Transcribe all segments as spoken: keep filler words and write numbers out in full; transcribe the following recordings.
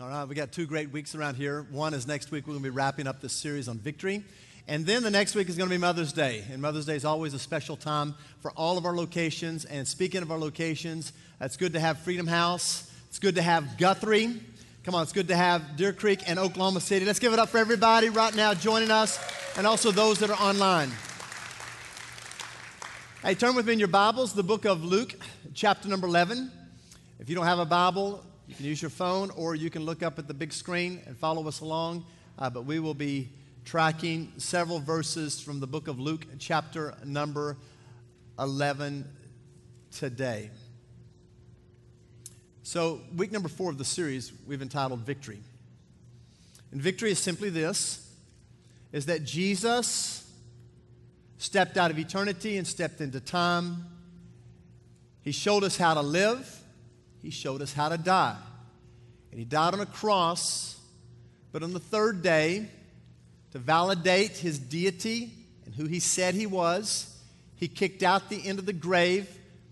All right, we got two great weeks around here. One is next week. We're going to be wrapping up this series on victory. And then the next week is going to be Mother's Day. And Mother's Day is always a special time for all of our locations. And speaking of our locations, it's good to have Freedom House. It's good to have Guthrie. Come on, it's good to have Deer Creek and Oklahoma City. Let's give it up for everybody right now joining us, and also those that are online. Hey, turn with me in your Bibles, the book of Luke, chapter number eleven. If you don't have a Bible, you can use your phone, or you can look up at the big screen and follow us along. Uh, but we will be tracking several verses from the book of Luke, chapter number eleven today. So, week number four of the series, we've entitled Victory. And victory is simply this, is that Jesus stepped out of eternity and stepped into time. He showed us how to live. He showed us how to die. And he died on a cross, but on the third day, to validate his deity and who he said he was, he kicked out the end of the grave,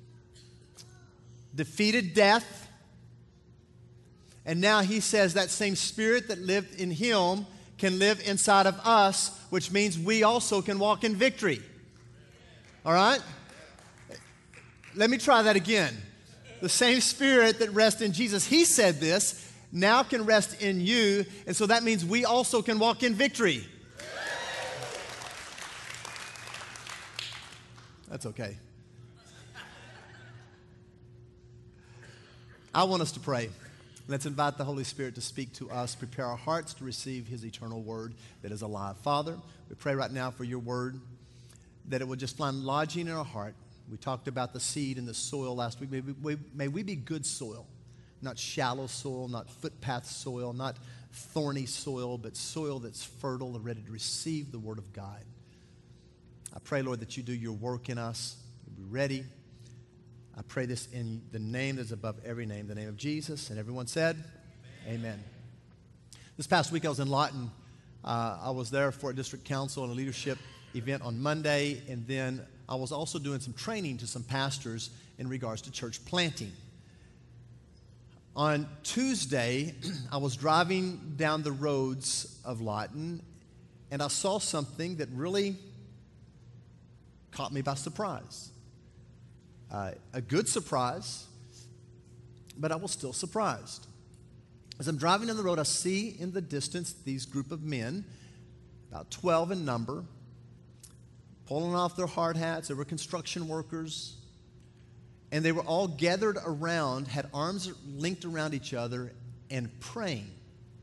defeated death, and now he says that same spirit that lived in him can live inside of us, which means we also can walk in victory. All right? Let me try that again. The same spirit that rests in Jesus, he said this, now can rest in you, and so that means we also can walk in victory. That's okay. I want us to pray. Let's invite the Holy Spirit to speak to us, prepare our hearts to receive his eternal word that is alive. Father, we pray right now for your word, that it will just find lodging in our heart. We talked about the seed and the soil last week. May we, may we be good soil, not shallow soil, not footpath soil, not thorny soil, but soil that's fertile and ready to receive the word of God. I pray, Lord, that you do your work in us. We'll be ready. I pray this in the name that's above every name, the name of Jesus. And everyone said, Amen. Amen. This past week I was in Lawton. Uh, I was there for a district council and a leadership event on Monday. And then I was also doing some training to some pastors in regards to church planting. On Tuesday, I was driving down the roads of Lawton, and I saw something that really caught me by surprise. Uh, a good surprise, but I was still surprised. As I'm driving down the road, I see in the distance these group of men, about twelve in number, pulling off their hard hats. They were construction workers, and they were all gathered around, had arms linked around each other, and praying.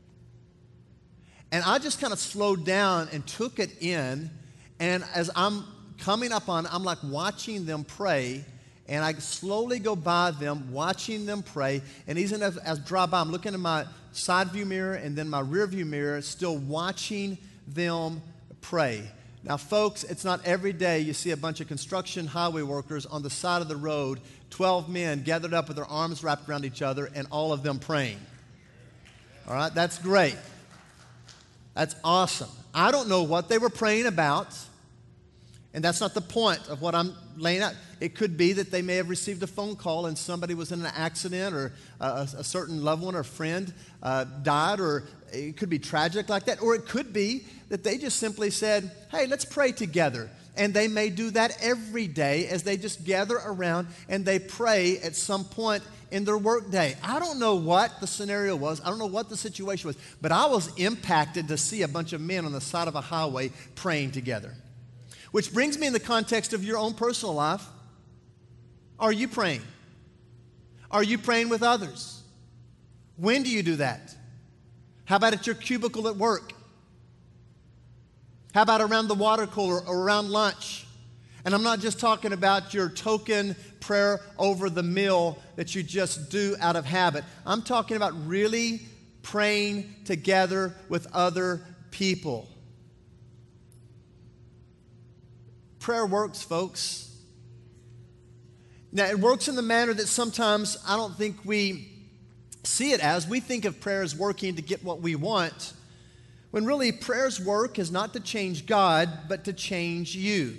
And I just kind of slowed down and took it in, and as I'm coming up on, I'm like watching them pray. And I slowly go by them, watching them pray. And even as, as I drive by, I'm looking in my side view mirror and then my rear view mirror, still watching them pray. Now, folks, it's not every day you see a bunch of construction highway workers on the side of the road, twelve men gathered up with their arms wrapped around each other, and all of them praying. All right, that's great. That's awesome. I don't know what they were praying about, and that's not the point of what I'm laying out. It could be that they may have received a phone call and somebody was in an accident, or a, a certain loved one or friend uh, died, or it could be tragic like that. Or it could be that they just simply said, hey, let's pray together. And they may do that every day as they just gather around and they pray at some point in their work day. I don't know what the scenario was. I don't know what the situation was. But I was impacted to see a bunch of men on the side of a highway praying together. Which brings me in the context of your own personal life. Are you praying? Are you praying with others? When do you do that? How about at your cubicle at work? How about around the water cooler or around lunch? And I'm not just talking about your token prayer over the meal that you just do out of habit. I'm talking about really praying together with other people. Prayer works, folks. Now, it works in the manner that sometimes I don't think we see it as. We think of prayer as working to get what we want, when really prayer's work is not to change God, but to change you.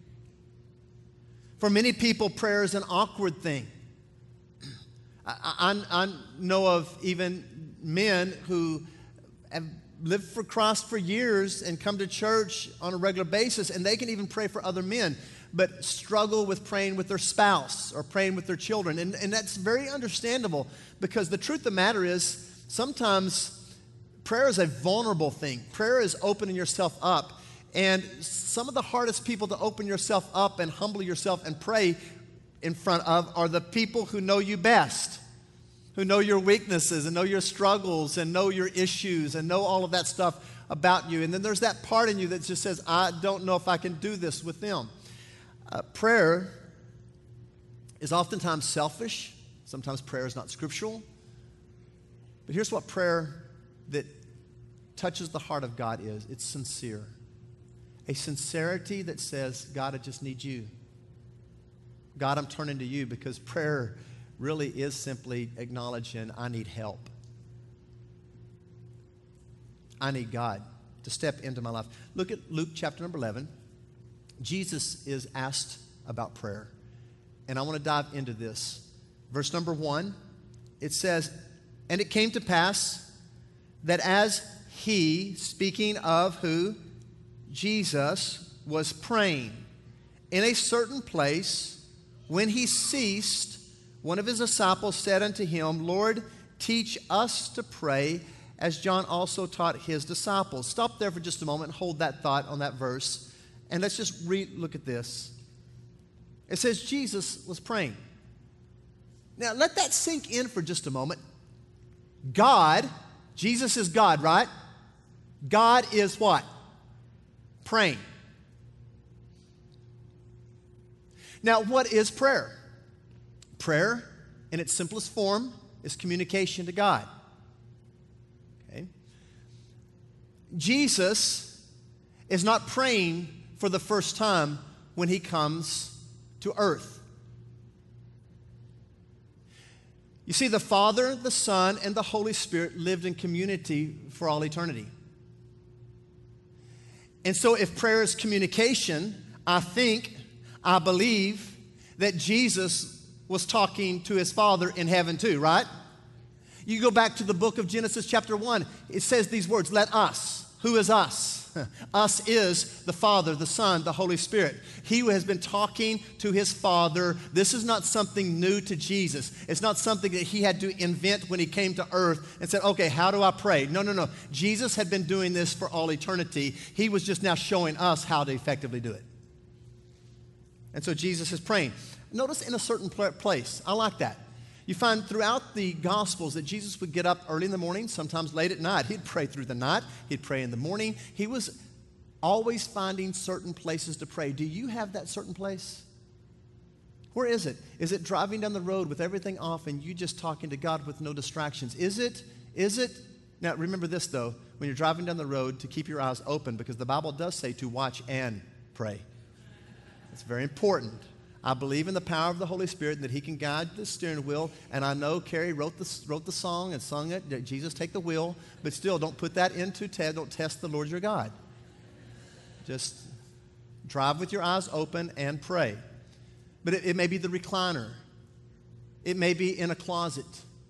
For many people, prayer is an awkward thing. I, I, I know of even men who have lived for Christ for years and come to church on a regular basis, and they can even pray for other men, but struggle with praying with their spouse or praying with their children. And, and that's very understandable, because the truth of the matter is sometimes prayer is a vulnerable thing. Prayer is opening yourself up. And some of the hardest people to open yourself up and humble yourself and pray in front of are the people who know you best, who know your weaknesses and know your struggles and know your issues and know all of that stuff about you. And then there's that part in you that just says, I don't know if I can do this with them. Uh, prayer is oftentimes selfish. Sometimes prayer is not scriptural. But here's what prayer that touches the heart of God is. It's sincere. A sincerity that says, God, I just need you. God, I'm turning to you, because prayer really is simply acknowledging I need help. I need God to step into my life. Look at Luke chapter number eleven. Jesus is asked about prayer. And I want to dive into this. Verse number one, it says, and it came to pass that as he, speaking of who? Jesus, was praying in a certain place, when he ceased, one of his disciples said unto him, Lord, teach us to pray, as John also taught his disciples. Stop there for just a moment, hold that thought on that verse, and let's just re- look at this. It says Jesus was praying. Now, let that sink in for just a moment. God, Jesus is God, right? God is what? Praying. Now, what is prayer? Prayer, in its simplest form, is communication to God. Okay? Jesus is not praying for the first time when he comes to earth. You see, the Father, the Son, and the Holy Spirit lived in community for all eternity. And so if prayer is communication, I think, I believe that Jesus was talking to his Father in heaven too, right? You go back to the book of Genesis chapter one. It says these words, let us. Who is us? Us is the Father, the Son, the Holy Spirit. He has been talking to his Father. This is not something new to Jesus. It's not something that he had to invent when he came to earth and said, okay, how do I pray? No, no, no. Jesus had been doing this for all eternity. He was just now showing us how to effectively do it. And so Jesus is praying. Notice in a certain place. I like that. You find throughout the Gospels that Jesus would get up early in the morning, sometimes late at night. He'd pray through the night. He'd pray in the morning. He was always finding certain places to pray. Do you have that certain place? Where is it? Is it driving down the road with everything off and you just talking to God with no distractions? Is it? Is it? Now, remember this, though. When you're driving down the road, to keep your eyes open, because the Bible does say to watch and pray. It's very important. I believe in the power of the Holy Spirit and that he can guide the steering wheel. And I know Carrie wrote the, wrote the song and sung it, that Jesus take the wheel. But still, don't put that into test. Don't test the Lord your God. Just drive with your eyes open and pray. But it, it may be the recliner. It may be in a closet.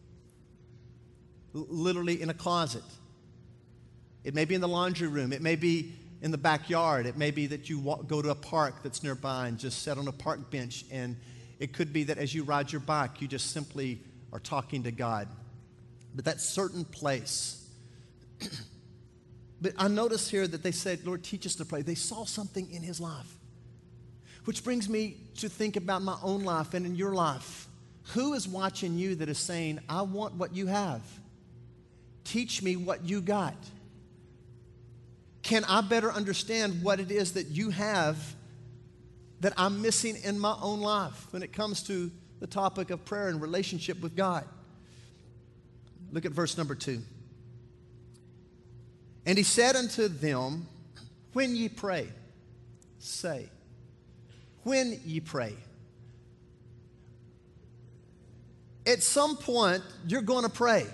L- literally in a closet. It may be in the laundry room. It may be in the backyard. It may be that you walk, go to a park that's nearby and just sit on a park bench. And it could be that as you ride your bike, you just simply are talking to God. But that certain place. But I notice here that they said, Lord, teach us to pray. They saw something in his life. Which brings me to think about my own life and in your life. Who is watching you that is saying, I want what you have? Teach me what you got. Can I better understand what it is that you have that I'm missing in my own life when it comes to the topic of prayer and relationship with God? Look at verse number two. And he said unto them, when ye pray, say. When ye pray. At some point, you're going to pray.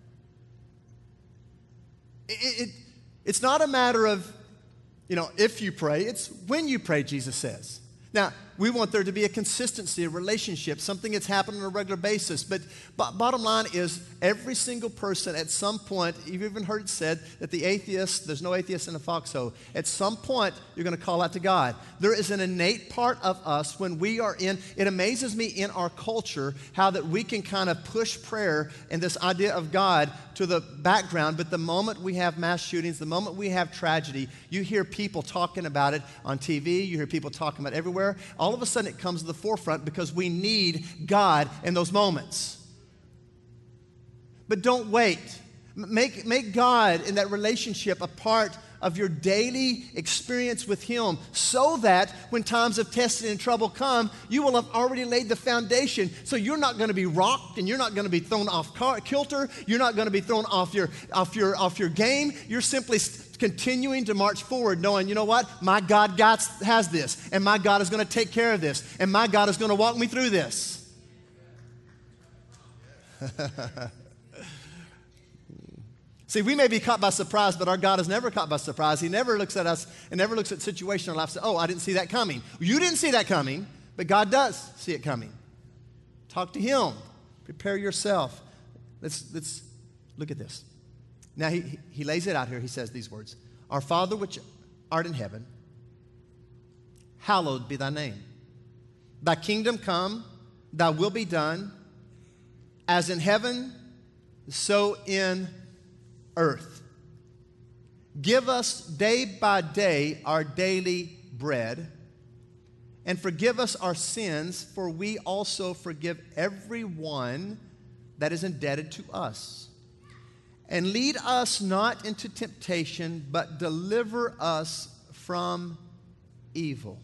It, it, it's not a matter of, you know, if you pray. It's when you pray, Jesus says. Now, We want there to be a consistency, a relationship, something that's happening on a regular basis. But b- bottom line is every single person at some point, you've even heard it said that the atheist, there's no atheist in a foxhole. At some point, you're going to call out to God. There is an innate part of us when we are in, it amazes me in our culture how that we can kind of push prayer and this idea of God to the background, but the moment we have mass shootings, the moment we have tragedy, you hear people talking about it on T V, you hear people talking about it everywhere. All of a sudden it comes to the forefront because we need God in those moments. But don't wait. Make, make God in that relationship a part of your daily experience with Him so that when times of testing and trouble come, you will have already laid the foundation. So you're not going to be rocked and you're not going to be thrown off car- kilter. You're not going to be thrown off your, off your, off your game. You're simply st- continuing to march forward knowing, you know what? My God got, has this, and my God is going to take care of this, and my God is going to walk me through this. See, we may be caught by surprise, but our God is never caught by surprise. He never looks at us and never looks at the situation in our life and says, oh, I didn't see that coming. You didn't see that coming, but God does see it coming. Talk to Him. Prepare yourself. Let's, let's look at this. Now, he, he lays it out here. He says these words. Our Father which art in heaven, hallowed be thy name. Thy kingdom come, thy will be done, as in heaven, so in earth. Give us day by day our daily bread, and forgive us our sins, for we also forgive everyone that is indebted to us. And lead us not into temptation, but deliver us from evil.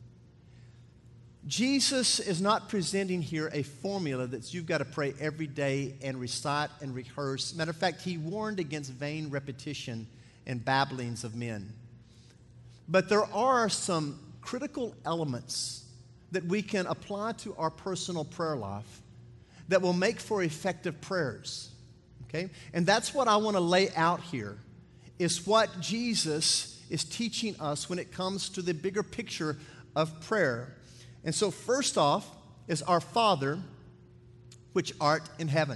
Jesus is not presenting here a formula that you've got to pray every day and recite and rehearse. Matter of fact, He warned against vain repetition and babblings of men. But there are some critical elements that we can apply to our personal prayer life that will make for effective prayers. Okay? And that's what I want to lay out here, is what Jesus is teaching us when it comes to the bigger picture of prayer. And so first off is our Father, which art in heaven.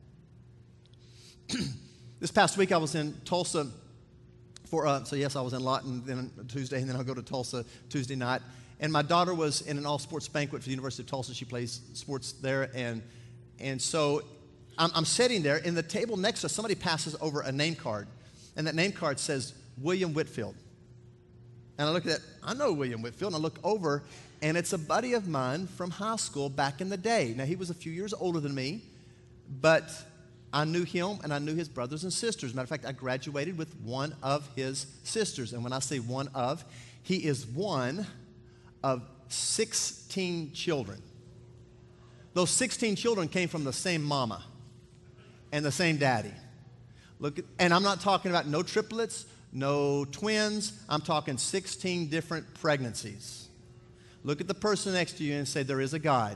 This past week I was in Tulsa for, uh, so yes, I was in Lawton then Tuesday, and then I'll go to Tulsa Tuesday night. And my daughter was in an all-sports banquet for the University of Tulsa. She plays sports there. And, and so I'm, I'm sitting there, and the table next to us, somebody passes over a name card. And that name card says William Whitfield. And I look at it, I know William Whitfield, and I look over, and it's a buddy of mine from high school back in the day. Now, he was a few years older than me, but I knew him, and I knew his brothers and sisters. Matter of fact, I graduated with one of his sisters. And when I say one of, he is one of sixteen children. Those sixteen children came from the same mama and the same daddy. Look, at, and I'm not talking about no triplets, no twins. I'm talking sixteen different pregnancies. Look at the person next to you and say, there is a God.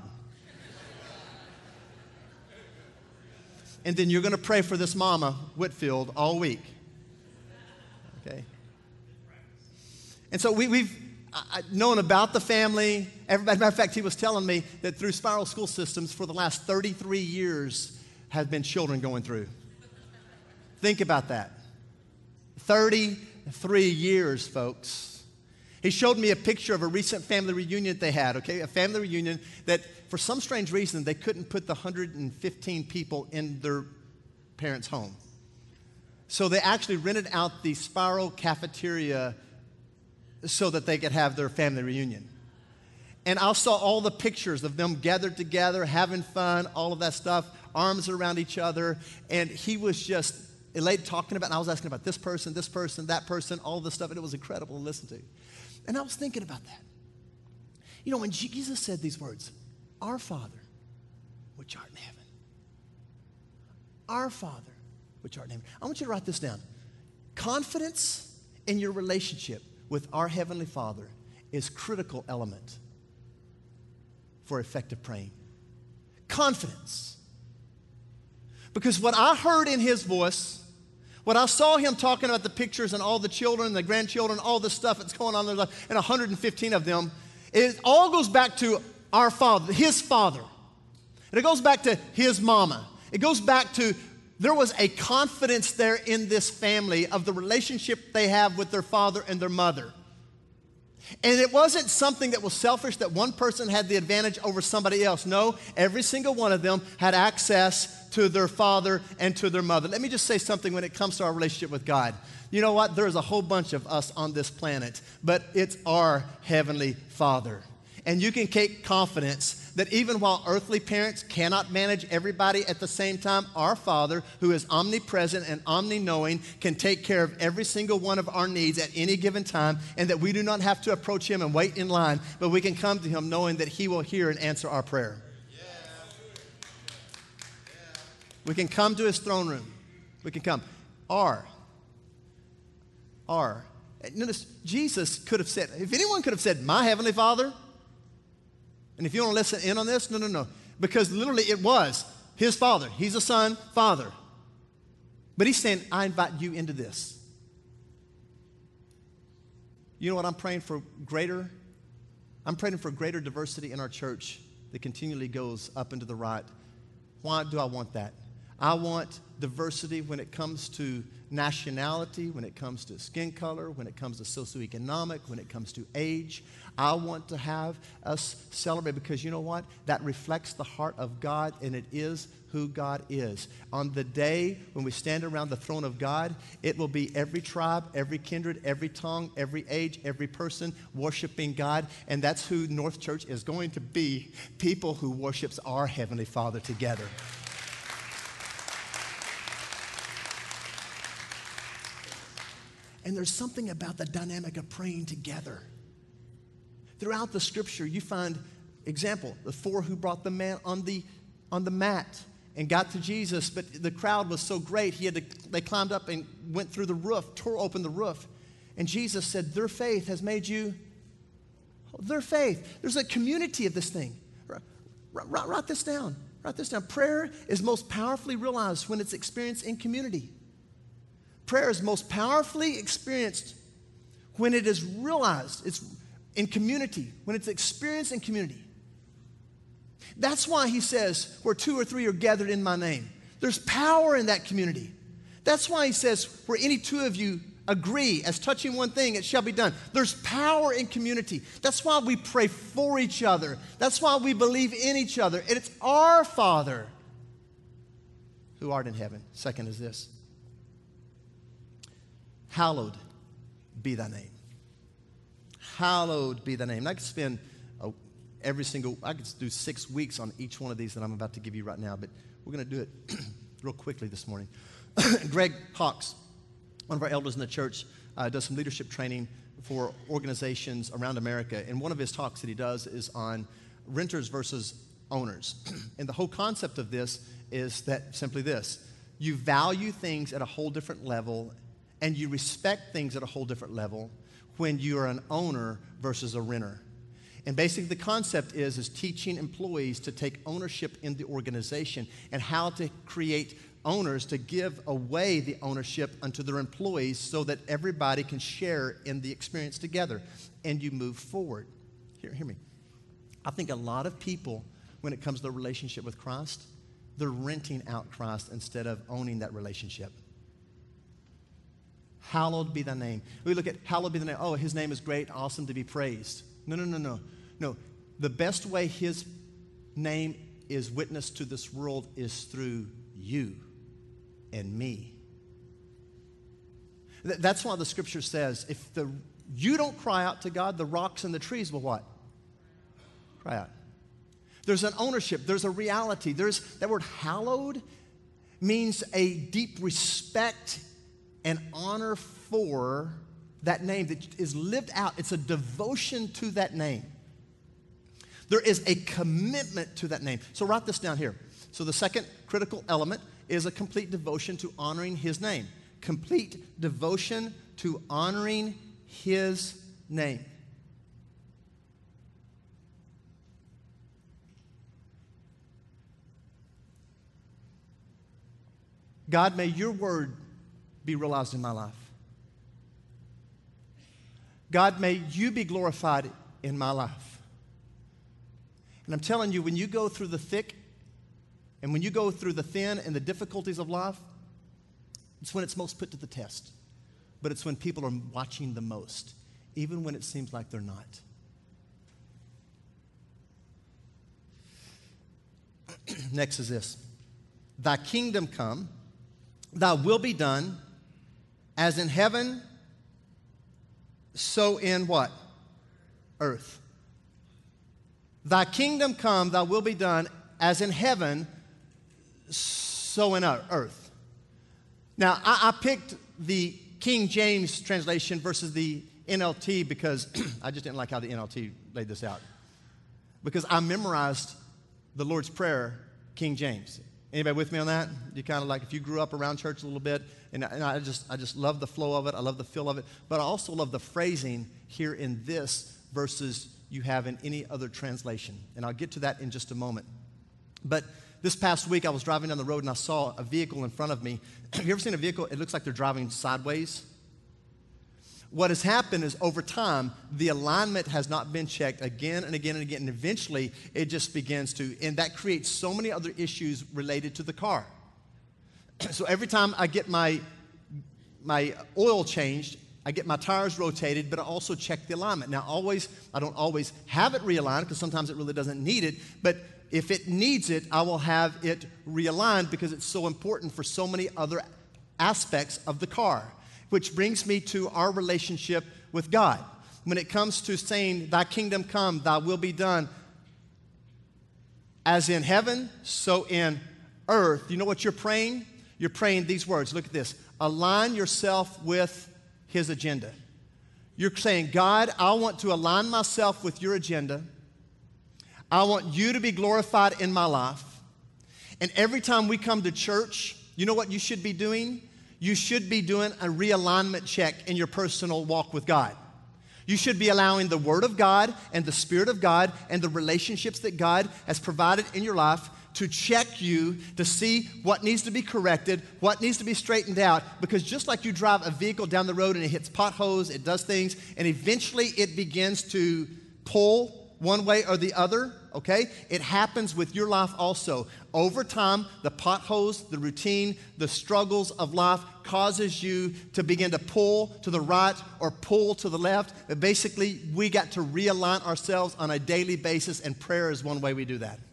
And then you're going to pray for this mama, Whitfield, all week. Okay? And so we, we've I, known about the family. Everybody, matter of fact, he was telling me that through Spiral School Systems for the last thirty-three years have been children going through. Think about that. thirty-three years, folks. He showed me a picture of a recent family reunion that they had, okay? A family reunion that, for some strange reason, they couldn't put the one hundred fifteen people in their parents' home. So they actually rented out the Spiral cafeteria so that they could have their family reunion. And I saw all the pictures of them gathered together, having fun, all of that stuff, arms around each other, and he was just elated talking about, and I was asking about this person, this person, that person, all this stuff, and it was incredible to listen to. And I was thinking about that. You know, when Jesus said these words, our Father, which art in heaven. Our Father, which art in heaven. I want you to write this down. Confidence in your relationship with our Heavenly Father is a critical element for effective praying. Confidence. Because what I heard in His voice, what I saw Him talking about the pictures and all the children, the grandchildren, all the stuff that's going on in their life, and one hundred fifteen of them, It all goes back to our Father, His Father. And it goes back to His mama. It goes back to, there was a confidence there in this family of the relationship they have with their father and their mother. And it wasn't something that was selfish, that one person had the advantage over somebody else. No, every single one of them had access to their father and to their mother. Let me just say something when it comes to our relationship with God. You know what? There's a whole bunch of us on this planet, but it's our Heavenly Father. And you can take confidence that even while earthly parents cannot manage everybody at the same time, our Father, who is omnipresent and omni-knowing, can take care of every single one of our needs at any given time, and that we do not have to approach Him and wait in line, but we can come to Him knowing that He will hear and answer our prayer. We can come to His throne room. We can come. Our. Our. Notice, Jesus could have said, if anyone could have said, my Heavenly Father, and if you want to listen in on this, no, no, no. Because literally it was His Father. He's a Son, Father. But He's saying, I invite you into this. You know what I'm praying for greater? I'm praying for greater diversity in our church that continually goes up and to the right. Why do I want that? I want diversity when it comes to nationality, when it comes to skin color, when it comes to socioeconomic, when it comes to age. I want to have us celebrate because you know what? That reflects the heart of God, and it is who God is. On the day when we stand around the throne of God, it will be every tribe, every kindred, every tongue, every age, every person worshiping God, and that's who North Church is going to be, people who worships our Heavenly Father together. And there's something about the dynamic of praying together. Throughout the Scripture, you find, example, the four who brought the man on the, on the mat and got to Jesus, but the crowd was so great, he had to, they climbed up and went through the roof, tore open the roof. And Jesus said, their faith has made you, their faith. There's a community of this thing. Write, write, write this down. Write this down. Prayer is most powerfully realized when it's experienced in community. Prayer is most powerfully experienced when it is realized, it's in community, when it's experienced in community. That's why He says, where two or three are gathered in my name. There's power in that community. That's why He says, where any two of you agree as touching one thing, it shall be done. There's power in community. That's why we pray for each other. That's why we believe in each other. And it's our Father who art in heaven. Second is this. Hallowed be thy name. Hallowed be thy name. And I could spend uh, every single, I could do six weeks on each one of these that I'm about to give you right now, but we're going to do it real quickly this morning. Greg Hawkes, one of our elders in the church, uh, does some leadership training for organizations around America. And one of his talks that he does is on renters versus owners. And the whole concept of this is that simply this. You value things at a whole different level, and you respect things at a whole different level when you are an owner versus a renter. And basically the concept is, is teaching employees to take ownership in the organization and how to create owners to give away the ownership unto their employees so that everybody can share in the experience together and you move forward. Hear, hear me. I think a lot of people, when it comes to their relationship with Christ, they're renting out Christ instead of owning that relationship. Hallowed be thy name. We look at hallowed be thy name. Oh, His name is great, awesome to be praised. No, no, no, no. No. The best way His name is witnessed to this world is through you and me. Th- that's why the Scripture says, if the you don't cry out to God, the rocks and the trees will what? Cry out. There's an ownership. There's a reality. There's that word hallowed means a deep respect and honor for that name that is lived out. It's a devotion to that name. There is a commitment to that name. So write this down here. So the second critical element is a complete devotion to honoring His name. Complete devotion to honoring His name. God, may your word be realized in my life. God, may you be glorified in my life. And I'm telling you, when you go through the thick and when you go through the thin and the difficulties of life, it's when it's most put to the test. But it's when people are watching the most, even when it seems like they're not. Next is this. Thy kingdom come, thy will be done, as in heaven, so in what? Earth. Thy kingdom come, thy will be done, as in heaven, so in earth. Now, I, I picked the King James translation versus the N L T because I just didn't like how the N L T laid this out. Because I memorized the Lord's Prayer, King James. Anybody with me on that? You kind of like, if you grew up around church a little bit, and, and I just I just love the flow of it, I love the feel of it, but I also love the phrasing here in this versus you have in any other translation. And I'll get to that in just a moment. But this past week, I was driving down the road and I saw a vehicle in front of me. Have you ever seen a vehicle? It looks like they're driving sideways. What has happened is over time, the alignment has not been checked again and again and again, and eventually it just begins to, and that creates so many other issues related to the car. So every time I get my, my oil changed, I get my tires rotated, but I also check the alignment. Now, always, I don't always have it realigned because sometimes it really doesn't need it, but if it needs it, I will have it realigned because it's so important for so many other aspects of the car. Which brings me to our relationship with God. When it comes to saying, thy kingdom come, thy will be done, as in heaven, so in earth. You know what you're praying? You're praying these words. Look at this. Align yourself with his agenda. You're saying, God, I want to align myself with your agenda. I want you to be glorified in my life. And every time we come to church, you know what you should be doing? You should be doing a realignment check in your personal walk with God. You should be allowing the Word of God and the Spirit of God and the relationships that God has provided in your life to check you to see what needs to be corrected, what needs to be straightened out. Because just like you drive a vehicle down the road and it hits potholes, it does things, and eventually it begins to pull one way or the other, okay? It happens with your life also. Over time, the potholes, the routine, the struggles of life causes you to begin to pull to the right or pull to the left. But basically, we got to realign ourselves on a daily basis, and prayer is one way we do that.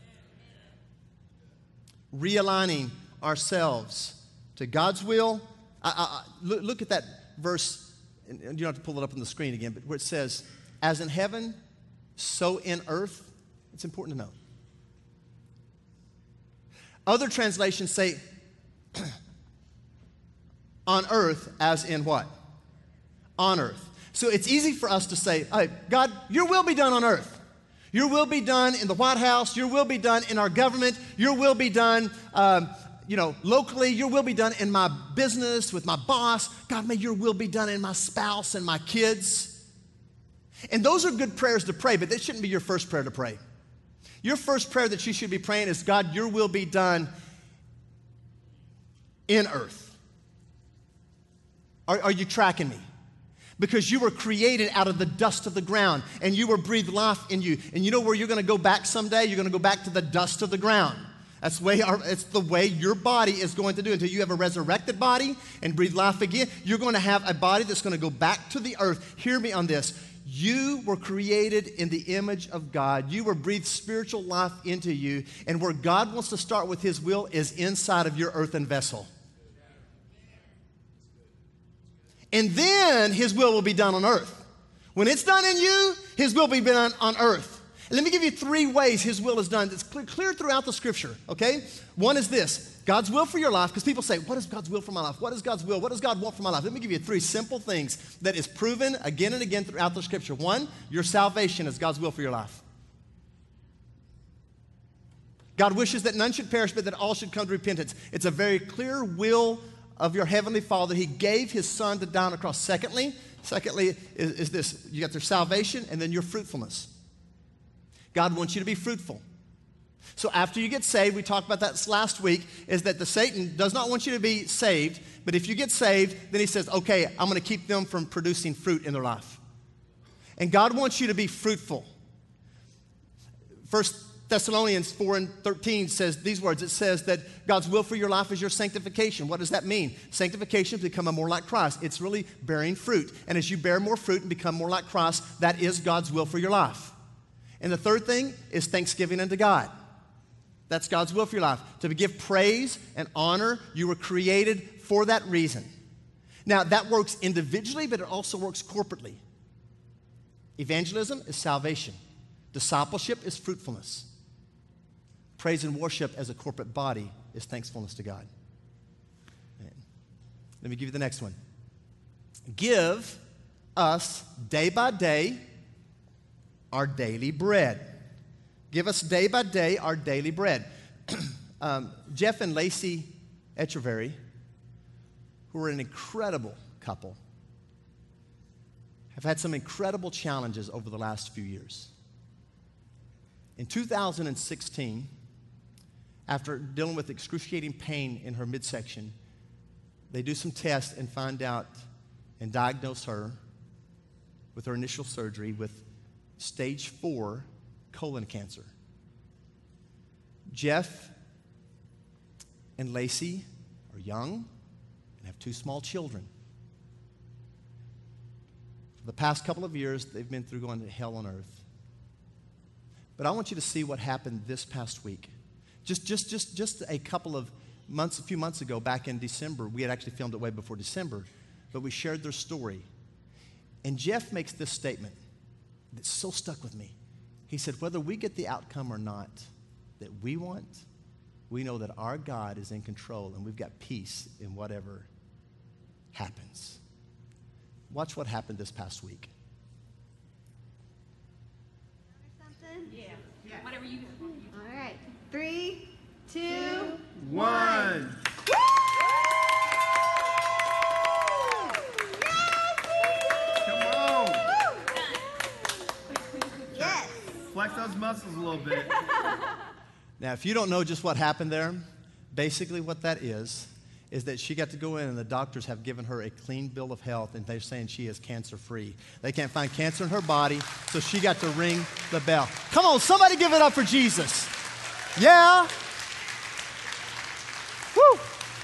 Realigning ourselves to God's will. I, I, I, look, look at that verse, and you don't have to pull it up on the screen again, but where it says, as in heaven, so in earth. It's important to know. Other translations say, on earth as in what? On earth. So it's easy for us to say, hey, God, your will be done on earth. Your will be done in the White House. Your will be done in our government. Your will be done um, you know, locally. Your will be done in my business with my boss. God, may your will be done in my spouse and my kids. And those are good prayers to pray, but that shouldn't be your first prayer to pray. Your first prayer that you should be praying is, God, your will be done in earth. Are, are you tracking me? Because you were created out of the dust of the ground, and you were breathed life in you. And you know where you're going to go back someday? You're going to go back to the dust of the ground. That's the way our, it's the way your body is going to do. Until you have a resurrected body and breathe life again, you're going to have a body that's going to go back to the earth. Hear me on this. You were created in the image of God. You were breathed spiritual life into you. And where God wants to start with his will is inside of your earthen vessel. And then his will will be done on earth. When it's done in you, his will will be done on earth. And let me give you three ways his will is done. It's clear, clear throughout the scripture, okay? One is this, God's will for your life, because people say, what is God's will for my life? What is God's will? What does God want for my life? Let me give you three simple things that is proven again and again throughout the scripture. One, your salvation is God's will for your life. God wishes that none should perish, but that all should come to repentance. It's a very clear will of your heavenly Father. He gave his son to die on a cross. Secondly, secondly is, is this, you got their salvation and then your fruitfulness. God wants you to be fruitful. So after you get saved, we talked about that last week, is that the Satan does not want you to be saved, but if you get saved, then he says, okay, I'm going to keep them from producing fruit in their life. And God wants you to be fruitful. First Thessalonians four and thirteen says these words. It says that God's will for your life is your sanctification. What does that mean? Sanctification is becoming more like Christ. It's really bearing fruit. And as you bear more fruit and become more like Christ, that is God's will for your life. And the third thing is thanksgiving unto God. That's God's will for your life. To give praise and honor. You were created for that reason. Now, that works individually, but it also works corporately. Evangelism is salvation. Discipleship is fruitfulness. Praise and worship as a corporate body is thankfulness to God. Let me give you the next one. Give us day by day our daily bread. Give us day by day our daily bread. um, Jeff and Lacey Echeverry, who are an incredible couple, have had some incredible challenges over the last few years. In two thousand sixteen, after dealing with excruciating pain in her midsection, they do some tests and find out and diagnose her with her initial surgery with stage four colon cancer. Jeff and Lacey are young and have two small children. For the past couple of years, they've been through going to hell on earth. But I want you to see what happened this past week. Just, just, just, just a couple of months, a few months ago, back in December, we had actually filmed it way before December, but we shared their story. And Jeff makes this statement that so stuck with me. He said, whether we get the outcome or not that we want, we know that our God is in control and we've got peace in whatever happens. Watch what happened this past week. Something? Yeah. Yeah. Whatever you do. All right. Three, two, One. Come on. yes. Flex those muscles a little bit. Now, if you don't know just what happened there, basically what that is, is that she got to go in and the doctors have given her a clean bill of health and they're saying she is cancer-free. They can't find cancer in her body, so she got to ring the bell. Come on, somebody give it up for Jesus. Yeah. Woo.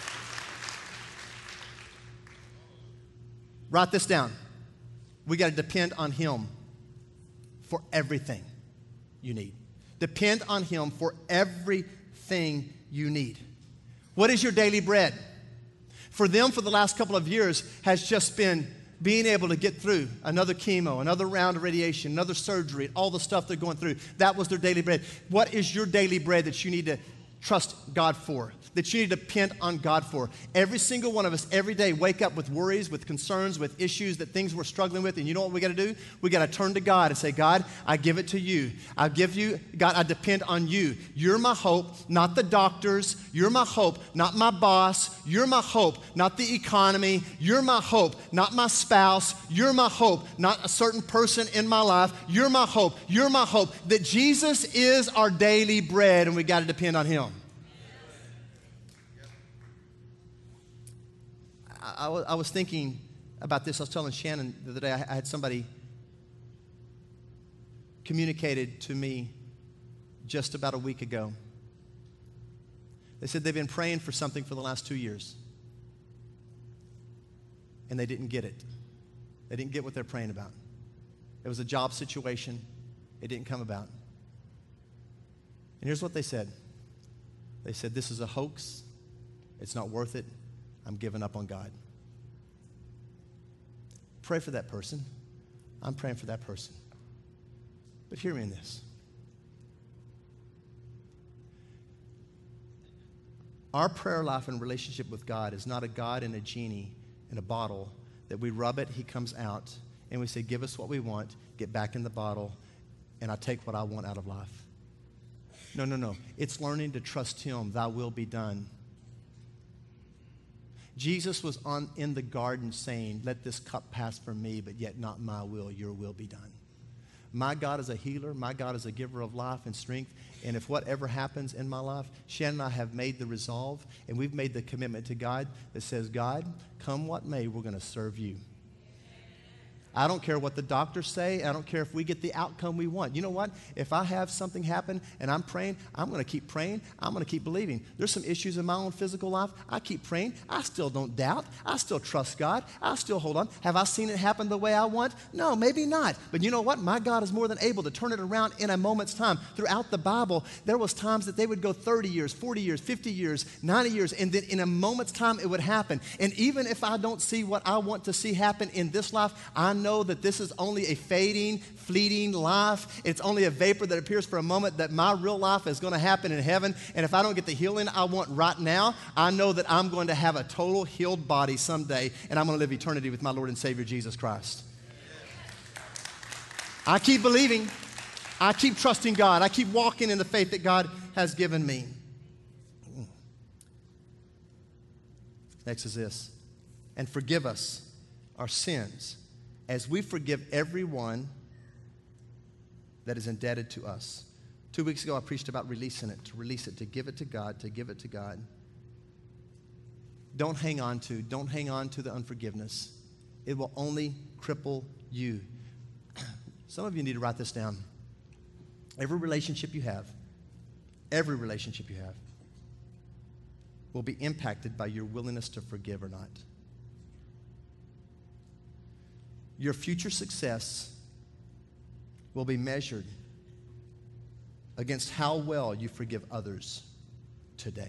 Write this down. We got to depend on Him for everything you need. Depend on Him for everything you need. What is your daily bread? For them, for the last couple of years, has just been being able to get through another chemo, another round of radiation, another surgery, all the stuff they're going through. That was their daily bread. What is your daily bread that you need to trust God for, that you need to depend on God for? Every single one of us, every day, wake up with worries, with concerns, with issues, that things we're struggling with. And you know what we got to do? We got to turn to God and say, God, I give it to you. I give you, God, I depend on you. You're my hope, not the doctors. You're my hope, not my boss. You're my hope, not the economy. You're my hope, not my spouse. You're my hope, not a certain person in my life. You're my hope. You're my hope. That Jesus is our daily bread and we got to depend on Him. I, I was thinking about this. I was telling Shannon the other day, I had somebody communicated to me just about a week ago. They said they've been praying for something for the last two years. And they didn't get it. They didn't get what they're praying about. It was a job situation. It didn't come about. And here's what they said. They said, this is a hoax. It's not worth it. I'm giving up on God. Pray for that person. I'm praying for that person. But hear me in this. Our prayer life and relationship with God is not a God and a genie in a bottle that we rub it, He comes out, and we say, give us what we want, get back in the bottle, and I take what I want out of life. No, no, no. It's learning to trust Him. Thy will be done. Jesus was on in the garden saying, let this cup pass from me, but yet not my will, your will be done. My God is a healer. My God is a giver of life and strength. And if whatever happens in my life, Shannon and I have made the resolve, and we've made the commitment to God that says, God, come what may, we're going to serve you. I don't care what the doctors say. I don't care if we get the outcome we want. You know what? If I have something happen and I'm praying, I'm going to keep praying. I'm going to keep believing. There's some issues in my own physical life. I keep praying. I still don't doubt. I still trust God. I still hold on. Have I seen it happen the way I want? No, maybe not. But you know what? My God is more than able to turn it around in a moment's time. Throughout the Bible, there was times that they would go thirty years, forty years, fifty years, ninety years, and then in a moment's time it would happen. And even if I don't see what I want to see happen in this life, I know that this is only a fading, fleeting life. It's only a vapor that appears for a moment, that my real life is going to happen in heaven. And if I don't get the healing I want right now, I know that I'm going to have a total healed body someday, and I'm going to live eternity with my Lord and Savior, Jesus Christ. I keep believing. I keep trusting God. I keep walking in the faith that God has given me. Next is this. And forgive us our sins as we forgive everyone that is indebted to us. Two weeks ago, I preached about releasing it, to release it, to give it to God, to give it to God. Don't hang on to, don't hang on to the unforgiveness. It will only cripple you. Some of you need to write this down. Every relationship you have, every relationship you have, will be impacted by your willingness to forgive or not. Your future success will be measured against how well you forgive others today.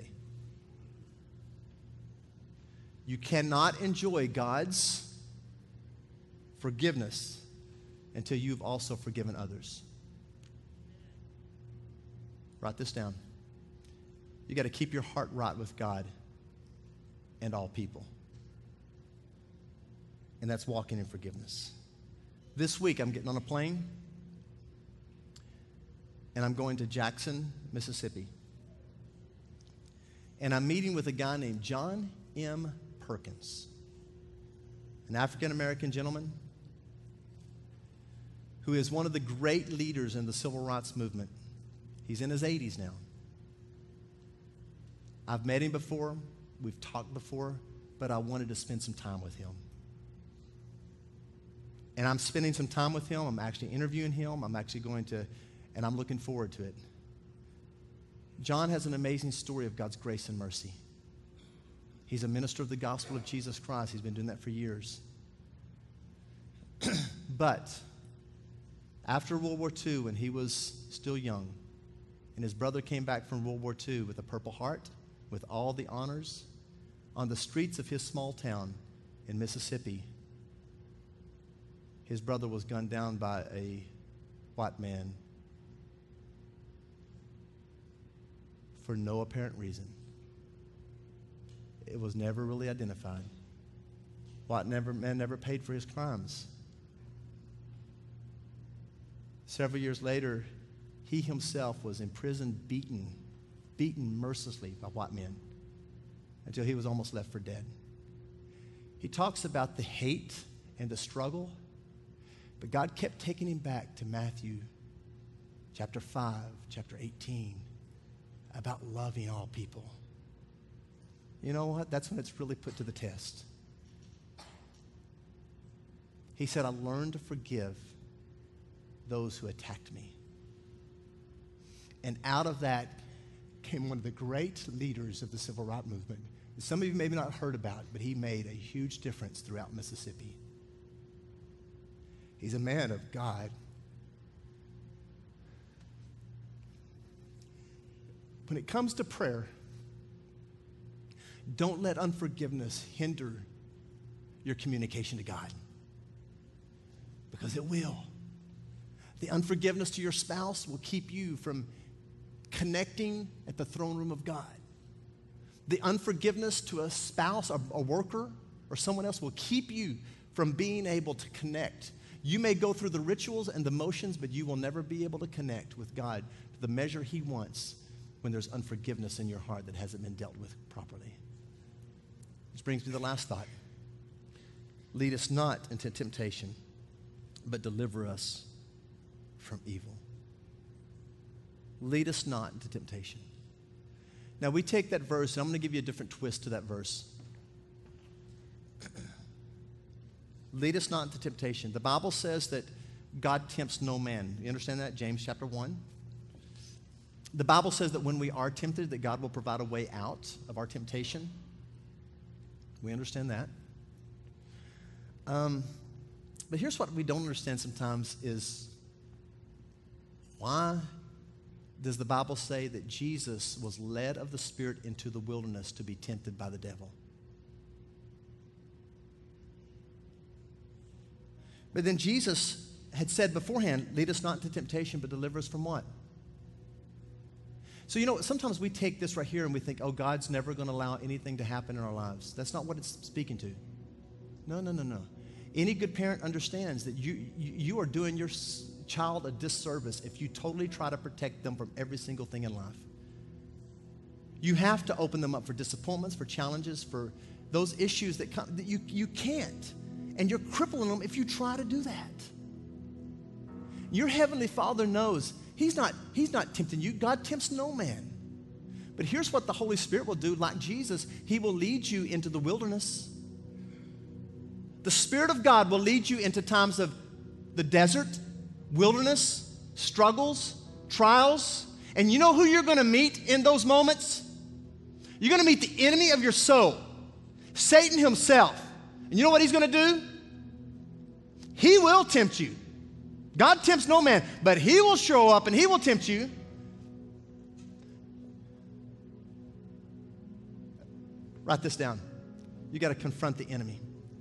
You cannot enjoy God's forgiveness until you've also forgiven others. Write this down. You got to keep your heart right with God and all people. And that's walking in forgiveness. This week, I'm getting on a plane, and I'm going to Jackson, Mississippi. And I'm meeting with a guy named John M. Perkins, an African-American gentleman who is one of the great leaders in the civil rights movement. He's in his eighties now. I've met him before, we've talked before, but I wanted to spend some time with him. And I'm spending some time with him. I'm actually interviewing him. I'm actually going to, and I'm looking forward to it. John has an amazing story of God's grace and mercy. He's a minister of the gospel of Jesus Christ. He's been doing that for years. But after World War Two, when he was still young, and his brother came back from World War Two with a Purple Heart, with all the honors, on the streets of his small town in Mississippi, his brother was gunned down by a white man for no apparent reason. It was never really identified. White never, man never paid for his crimes. Several years later, he himself was imprisoned, beaten, beaten mercilessly by white men until he was almost left for dead. He talks about the hate and the struggle, but God kept taking him back to Matthew chapter five, chapter eighteen, about loving all people. You know what? That's when it's really put to the test. He said, I learned to forgive those who attacked me. And out of that came one of the great leaders of the civil rights movement. Some of you maybe not heard about, but he made a huge difference throughout Mississippi. He's a man of God. When it comes to prayer, don't let unforgiveness hinder your communication to God, because it will. The unforgiveness to your spouse will keep you from connecting at the throne room of God. The unforgiveness to a spouse, or a worker, or someone else will keep you from being able to connect. You may go through the rituals and the motions, but you will never be able to connect with God to the measure He wants when there's unforgiveness in your heart that hasn't been dealt with properly. Which brings me to the last thought. Lead us not into temptation, but deliver us from evil. Lead us not into temptation. Now we take that verse, and I'm going to give you a different twist to that verse. Lead us not into temptation. The Bible says that God tempts no man. You understand that? James chapter one. The Bible says that when we are tempted, that God will provide a way out of our temptation. We understand that. Um, but here's what we don't understand sometimes is why does the Bible say that Jesus was led of the Spirit into the wilderness to be tempted by the devil? But then Jesus had said beforehand, lead us not into temptation, but deliver us from what? So, you know, sometimes we take this right here and we think, oh, God's never going to allow anything to happen in our lives. That's not what it's speaking to. No, no, no, no. Any good parent understands that you, you, you are doing your child a disservice if you totally try to protect them from every single thing in life. You have to open them up for disappointments, for challenges, for those issues that come, that you, you can't. And you're crippling them if you try to do that. Your Heavenly Father knows He's not, he's not tempting you. God tempts no man. But here's what the Holy Spirit will do. Like Jesus, He will lead you into the wilderness. The Spirit of God will lead you into times of the desert, wilderness, struggles, trials. And you know who you're going to meet in those moments? You're going to meet the enemy of your soul, Satan himself. And you know what he's going to do? He will tempt you. God tempts no man, but He will show up and He will tempt you. Write this down. You got to confront the enemy.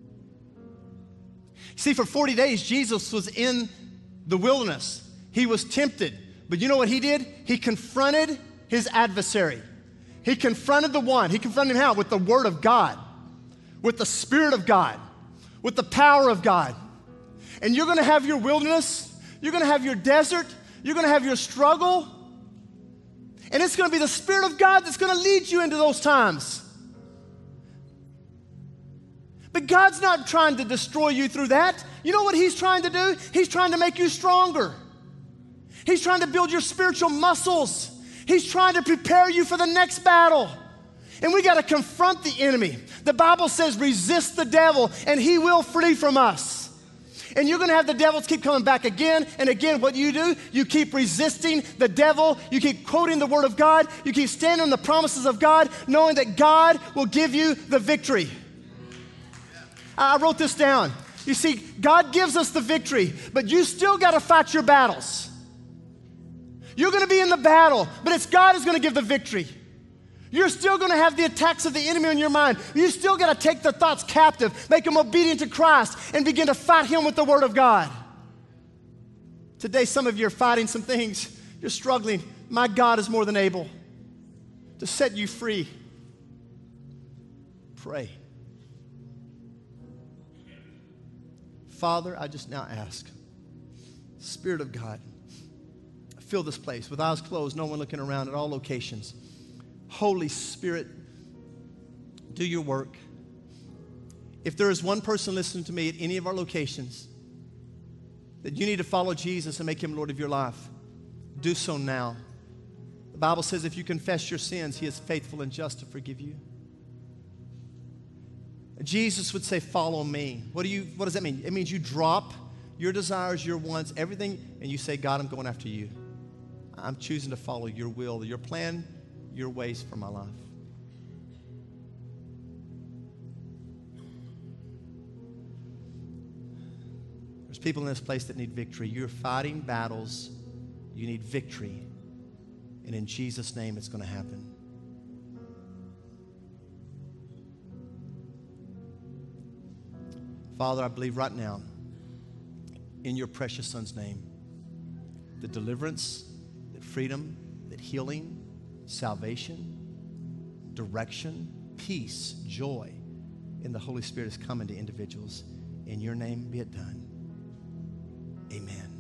See, for forty days, Jesus was in the wilderness. He was tempted. But you know what He did? He confronted His adversary. He confronted the one. He confronted him how? With the Word of God, with the Spirit of God, with the power of God. And you're going to have your wilderness. You're going to have your desert. You're going to have your struggle. And it's going to be the Spirit of God that's going to lead you into those times. But God's not trying to destroy you through that. You know what He's trying to do? He's trying to make you stronger. He's trying to build your spiritual muscles. He's trying to prepare you for the next battle. And we got to confront the enemy. The Bible says resist the devil and he will flee from us. And you're going to have the devils keep coming back again and again. What do you do? You keep resisting the devil. You keep quoting the Word of God. You keep standing on the promises of God, knowing that God will give you the victory. I wrote this down. You see, God gives us the victory, but you still got to fight your battles. You're going to be in the battle, but it's God who's going to give the victory. You're still going to have the attacks of the enemy in your mind. You still got to take the thoughts captive, make them obedient to Christ, and begin to fight Him with the Word of God. Today, some of you are fighting some things. You're struggling. My God is more than able to set you free. Pray. Father, I just now ask, Spirit of God, fill this place with eyes closed, no one looking around at all locations. Holy Spirit, do your work. If there is one person listening to me at any of our locations that you need to follow Jesus and make Him Lord of your life, do so now. The Bible says if you confess your sins, He is faithful and just to forgive you. Jesus would say, follow me. What do you? What does that mean? It means you drop your desires, your wants, everything, and you say, God, I'm going after you. I'm choosing to follow your will, your plan, your ways for my life. There's people in this place that need victory. You're fighting battles. You need victory. And in Jesus' name, it's going to happen. Father, I believe right now, in your precious Son's name, that deliverance, that freedom, that healing, salvation, direction, peace, joy in the Holy Spirit is coming to individuals. In your name be it done. Amen.